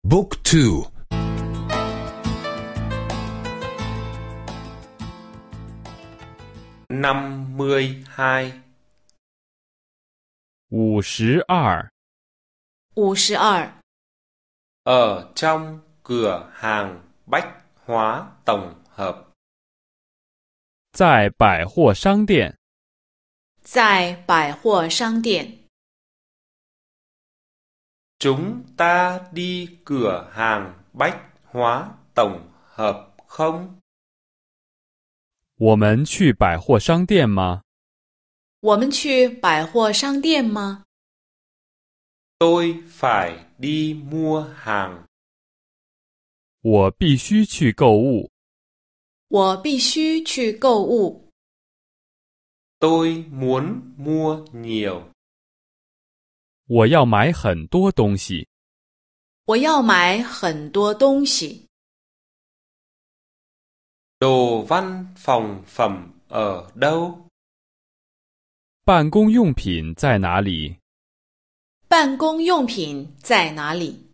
Book 2 52 52 52 Ở trong cửa hàng bách hóa tổng hợp. 在百货商店。 在百货商店， Chúng ta đi cửa hàng bách hóa tổng hợp không? 我们去百货商店吗？ 我们去百货商店吗？ Tôi phải đi mua hàng. 我必须去购物。 我必须去购物。 Tôi muốn mua nhiều. 我要买很多东西。 我要买很多东西。 Đồ văn phòng phẩm ở đâu? 办公用品在哪里？ 办公用品在哪里？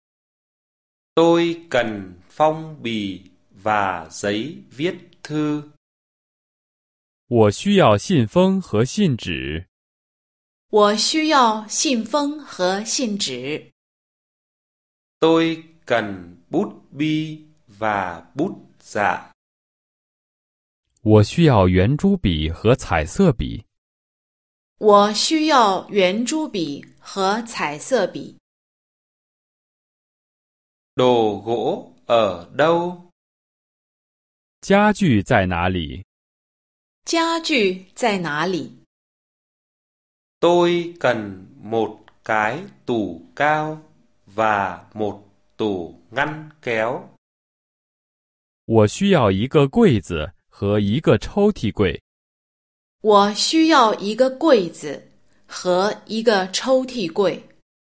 Tôi cần phong bì và giấy viết thư. 我需要信封和信纸。 我需要信封和信纸。 Tôi cần bút bi và bút dạ. 我需要圆珠笔和彩色笔。 我需要圆珠笔和彩色笔。 Đồ gỗ ở đâu? 家具在哪里？ 家具在哪里？ Tôi cần một cái tủ cao và một tủ ngăn kéo. 我需要一个柜子和一个抽屉柜。 我需要一个柜子和一个抽屉柜。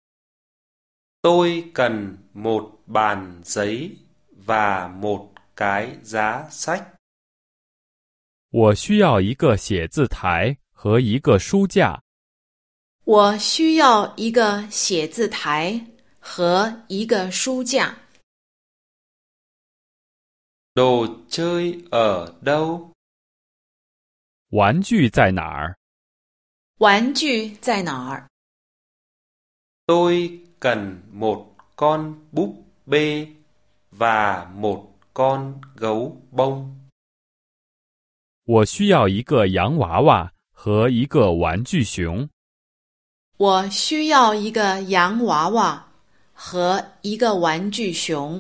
Tôi cần một bàn giấy và một cái giá sách. 我需要一个写字台和一个书架。 我需要一个写字台和一个书架。 Đồ chơi ở đâu? 玩具在哪儿？ 玩具在哪儿？ Tôi cần một con búp bê và một con gấu bông. 我需要一个洋娃娃和一个玩具熊。 我需要一个洋娃娃和一个玩具熊。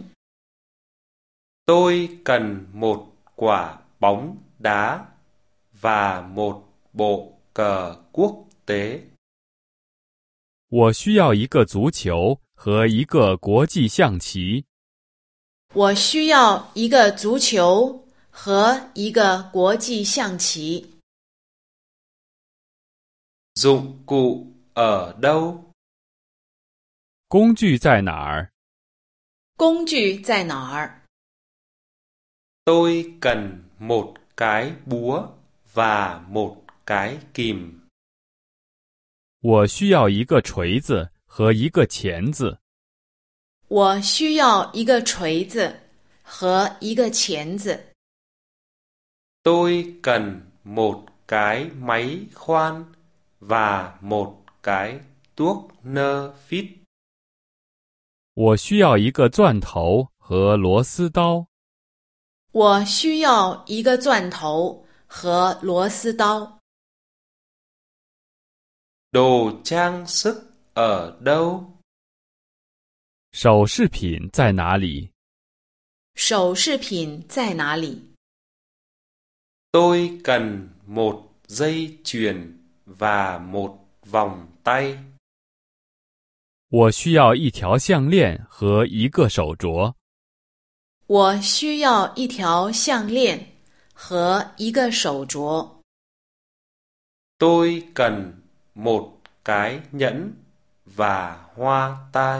Tôi cần một quả bóng đá và một bộ cờ quốc tế. 我需要一个足球和一个国际象棋。 我需要一个足球和一个国际象棋。 Dụng cụ ở đâu? 工具在哪儿？ 工具在哪儿？ Tôi cần một cái búa và một cái kìm. 我需要一个锤子和一个钳子。 我需要一个锤子和一个钳子。 Tôi cần một cái máy khoan và một cái tuốc nơ phít. 我需要一个钻头和螺丝刀。 我需要一个钻头和螺丝刀。 Đồ trang sức ở đâu? 首饰品在哪里？ 首饰品在哪里？ Tôi cần một dây chuyền và một vòng tay. 我需要一条项链和一个手镯。 我需要一条项链和一个手镯。 Tôi cần một cái nhẫn và hoa tai.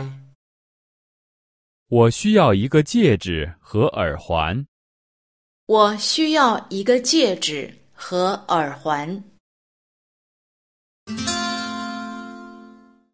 我需要一个戒指和耳环。 我需要一个戒指和耳环。